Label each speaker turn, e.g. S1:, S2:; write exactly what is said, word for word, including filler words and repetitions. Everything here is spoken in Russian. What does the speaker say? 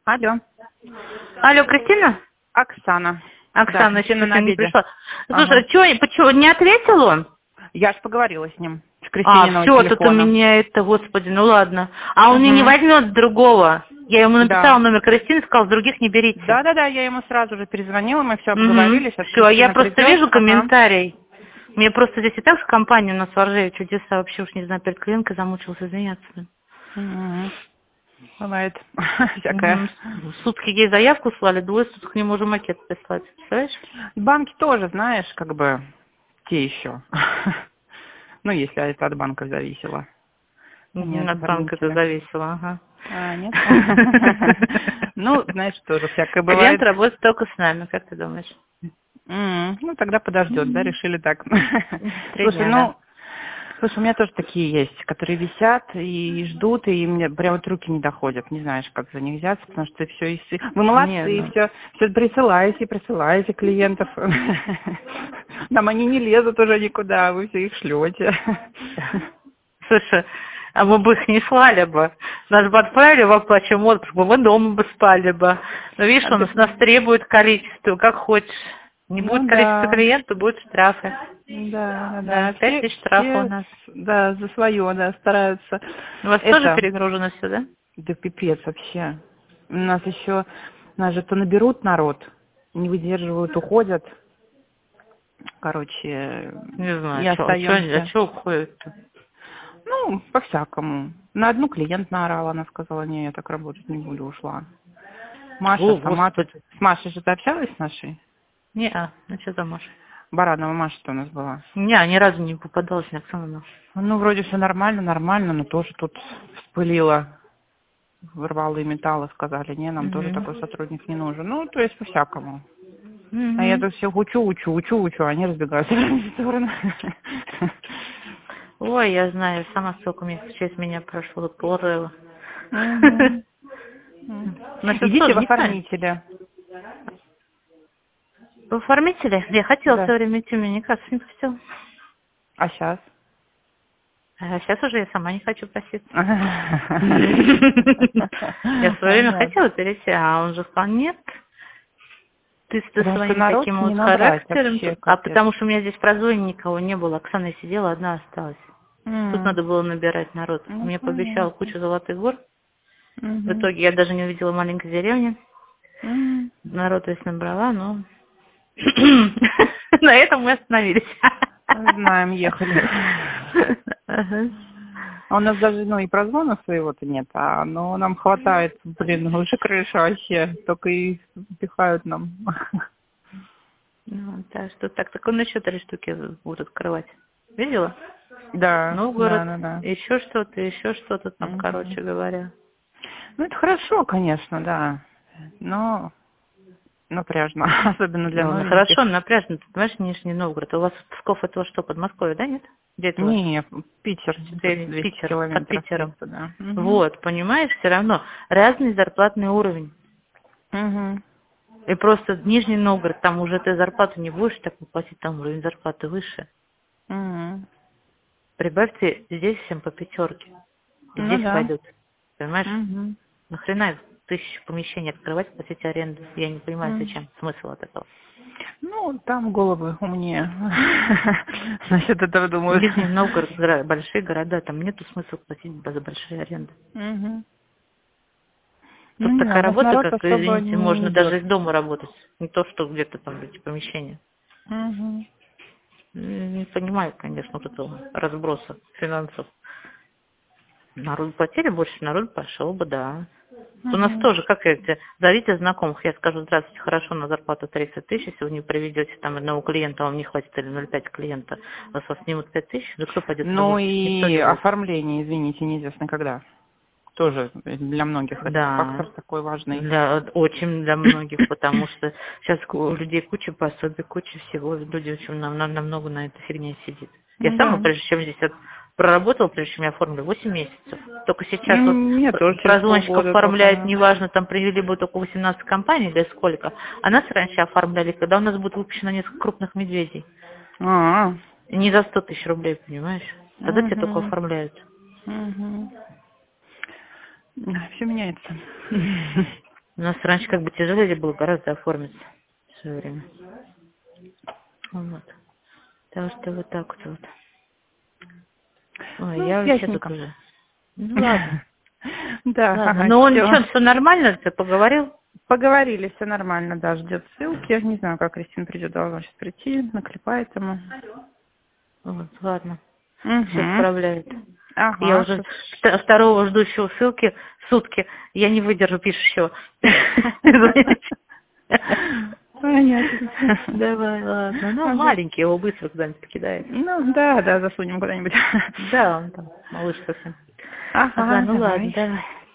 S1: Алло.
S2: Алло, Кристина?
S1: Оксана.
S2: Оксана,
S1: Да,
S2: еще
S1: Кристина на
S2: не
S1: обеде.
S2: пришла. Слушай,
S1: Ага.
S2: а что, почему не ответил он?
S1: Я ж поговорила с ним, с
S2: А,
S1: Кристининого
S2: все, тут у
S1: телефона.
S2: меня это, господи, ну ладно. А он мне не
S1: Угу.
S2: возьмет другого. Я ему написала
S1: Да.
S2: номер Кристины, сказал, других не берите.
S1: Да-да-да, я ему сразу же перезвонила, мы все
S2: Угу.
S1: обговорили, сейчас
S2: Все, я
S1: Кристина
S2: просто
S1: придет.
S2: вижу
S1: Ага.
S2: комментарий. Мне просто здесь и так в компании у нас в Оржеве чудеса, вообще уж не знаю, перед клиенткой замучился извиняться.
S1: Угу. Бывает всякое.
S2: Угу. Сутки ей заявку слали, двое суток не можем макет прислать. Представляешь?
S1: Банки тоже, знаешь, как бы те еще. Ну, если это от банков зависело. Они
S2: От банка это
S1: оформители.
S2: зависело, ага.
S1: А, нет? Ну, знаешь, тоже всякое
S2: Клиент
S1: бывает.
S2: работает только с нами, как ты думаешь?
S1: М, Ну, тогда подождет, да, решили так.
S2: Три
S1: Слушай,
S2: дня,
S1: ну,
S2: да.
S1: слушай, у меня тоже такие есть, которые висят и ждут, и мне прям вот руки не доходят, не знаешь, как за них взяться, потому что все, и все. Вы
S2: Не,
S1: молодцы,
S2: ну,
S1: все, все присылаете, присылаете клиентов. Там они не лезут уже никуда, вы все их шлете.
S2: слушай, а мы бы их не слали бы. Нас бы отправили в оплачиваемый отпуск, мы дома бы спали бы. Но видишь,
S1: А
S2: он
S1: ты-
S2: с нас требует количество, как хочешь. Не будет
S1: Ну
S2: количества
S1: да.
S2: клиентов, будут штрафы.
S1: Да, да, да.
S2: Да, пять
S1: Все,
S2: тысяч штрафов у
S1: все,
S2: нас.
S1: да, за свое, да, стараются.
S2: У вас тоже
S1: Это,
S2: перегружено все, да?
S1: да пипец вообще. У нас еще, нас же то наберут народ, не выдерживают, уходят. Короче,
S2: Не
S1: и
S2: знаю, что, а что, а
S1: остаемся.
S2: что уходит-то?
S1: Ну, по-всякому. На одну клиент наорала, она сказала, не, я так работать не буду, ушла. Маша
S2: О,
S1: сама тут.
S2: господи.
S1: С Машей же ты общалась с нашей?
S2: Не, а, ну что за Маша?
S1: Баранова Маша-то у нас была.
S2: Не, ни разу не попадалась на Оксана.
S1: Ну, вроде все нормально, нормально, но тоже тут вспылила. Вырвало и металла, сказали, не, нам тоже
S2: Угу.
S1: такой сотрудник не нужен. Ну, то есть по-всякому. А я
S2: Угу.
S1: тут всех учу, учу, учу, учу, а они разбегаются в разные стороны.
S2: Ой, я знаю, сама сколько месяцев через меня прошло, порыва.
S1: Мгм. М.
S2: Но сейчас
S1: Идите
S2: тоже
S1: в
S2: не знаю.
S1: оформителя.
S2: В оформителе? Я хотела
S1: Да.
S2: все время идти, мне кажется, не хотела.
S1: А сейчас?
S2: А сейчас уже я сама не хочу проситься. Я в свое время хотела перейти, а он же сказал, нет, ты со
S1: Потому что
S2: своим
S1: народ
S2: таким
S1: не
S2: вот
S1: набрать
S2: характером.
S1: вообще,
S2: А
S1: капец.
S2: потому что у меня здесь прозвоне никого не было. Оксана сидела, одна осталась. Тут
S1: М.
S2: надо было набирать народ.
S1: Ну,
S2: Мне пообещал
S1: понятно.
S2: кучу золотых гор. В
S1: Мгм.
S2: итоге я даже не увидела маленькой деревни.
S1: М.
S2: Народ весь набрала, но на этом мы остановились.
S1: Знаем, ехали.
S2: Ага.
S1: А у нас даже, ну, и прозвона своего-то нет, а, но нам хватает, блин, уже крыша вообще, только и пихают нам.
S2: Ну, так что так, так он еще три штуки будут открывать. Видела?
S1: Да,
S2: Новгород,
S1: да, да, да.
S2: еще что-то, еще что-то там,
S1: Мгм.
S2: короче говоря.
S1: Ну, это хорошо, конечно, да, но напряжно, особенно для
S2: Ну, ну,
S1: новеньких.
S2: хорошо, напряжно. Ты понимаешь, Нижний Новгород. У вас Псков это что, Подмосковье, да, нет? Где это у вас?
S1: Не, Питер, тут
S2: Четыре.
S1: двести
S2: Питер, под
S1: километров
S2: Питером.
S1: триста, да. Мгм.
S2: Вот, понимаешь, все равно разный зарплатный уровень.
S1: Мгм.
S2: И просто Нижний Новгород, там уже ты зарплату не будешь так платить, там уровень зарплаты выше.
S1: Мгм.
S2: Прибавьте здесь всем по пятерке. И
S1: Ну
S2: здесь
S1: да.
S2: пойдут. Понимаешь?
S1: Мгм.
S2: Нахрена тысячу помещений открывать, платить аренду? Я не понимаю,
S1: М.
S2: зачем. Смысл от этого.
S1: Ну, там головы умнее. Насчет этого думают.
S2: Нижний Новгород, гора- большие города, там нету смысла платить за большие аренды.
S1: Мгм. Ну,
S2: Тут
S1: не знаю,
S2: такая
S1: у нас
S2: работа,
S1: народ
S2: как,
S1: особо
S2: извините,
S1: не
S2: можно
S1: идет.
S2: даже из дома работать. Не то, что где-то там эти помещения.
S1: Мгм.
S2: М, Не понимаю, конечно, вот этого разброса финансов. Народ платили больше, народ пошел бы, да. У нас
S1: Мгм.
S2: тоже, как эти, зовите знакомых, я скажу, здравствуйте, хорошо, на зарплату тридцать тысяч, если вы не приведете там одного клиента, вам не хватит или ноль целых пять клиента, вас вас снимут пять тысяч, да кто пойдет
S1: Ну
S2: работать? Никто
S1: и
S2: не будет.
S1: оформление, извините, неизвестно когда. Тоже для многих этот
S2: Да,
S1: фактор такой важный.
S2: для, очень для многих, потому что сейчас у людей куча пособий, куча всего, люди очень нам, нам, намного на этой фигне сидит. Я
S1: Ну
S2: сама,
S1: да.
S2: прежде чем здесь от- проработала, прежде чем я оформлю, восемь месяцев. Только сейчас вот
S1: Ну, меня тоже через
S2: прозвонщиков
S1: полгода только,
S2: оформляют,
S1: да.
S2: неважно, там привели бы только восемнадцать компаний или сколько, а нас раньше оформляли, когда у нас будет выпущено несколько крупных медведей.
S1: А,
S2: Не за сто тысяч рублей, понимаешь? Тогда тебя только
S1: угу.
S2: оформляют.
S1: Угу. Все меняется.
S2: У нас раньше как бы тяжелее было гораздо оформиться в свое время. Вот. Так что вот так вот. вот. Ой,
S1: Ну,
S2: я вообще
S1: ясненько.
S2: тут уже. Ну ладно.
S1: Да,
S2: Ладно.
S1: ага,
S2: Но он
S1: всё.
S2: что, все нормально, ты поговорил?
S1: Поговорили, все нормально, да, ждет ссылки. Я не знаю, как Кристина придет, должна сейчас прийти, наклепает ему.
S2: Вот, ладно.
S1: Угу.
S2: Все отправляет. Я
S1: Ага,
S2: уже
S1: сейчас.
S2: вт- второго ждущего ссылки сутки. Я не выдержу пишущего.
S1: Понятно.
S2: Давай, ладно. Ну,
S1: Ага.
S2: маленький, его быстро куда-нибудь покидает.
S1: Ну, да, да, засунем куда-нибудь.
S2: Да, он там малыш совсем.
S1: Ага,
S2: Ага, ну
S1: давай.
S2: ладно, давай.